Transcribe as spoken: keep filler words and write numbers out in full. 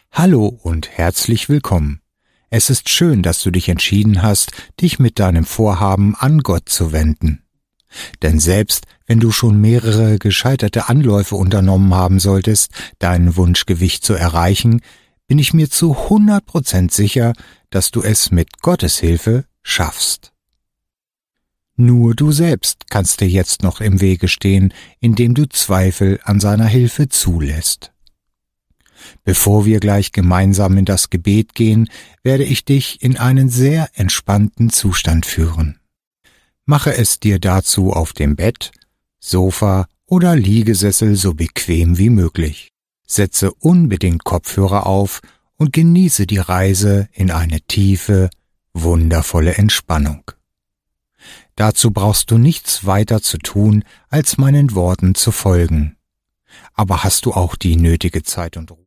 Hallo und herzlich willkommen. Es ist schön, dass du dich entschieden hast, dich mit deinem Vorhaben an Gott zu wenden. Denn selbst wenn du schon mehrere gescheiterte Anläufe unternommen haben solltest, dein Wunschgewicht zu erreichen, bin ich mir zu hundert Prozent sicher, dass du es mit Gottes Hilfe schaffst. Nur du selbst kannst dir jetzt noch im Wege stehen, indem du Zweifel an seiner Hilfe zulässt. Bevor wir gleich gemeinsam in das Gebet gehen, werde ich dich in einen sehr entspannten Zustand führen. Mache es dir dazu auf dem Bett, Sofa oder Liegesessel so bequem wie möglich. Setze unbedingt Kopfhörer auf und genieße die Reise in eine tiefe, wundervolle Entspannung. Dazu brauchst du nichts weiter zu tun, als meinen Worten zu folgen. Aber hast du auch die nötige Zeit und Ruhe?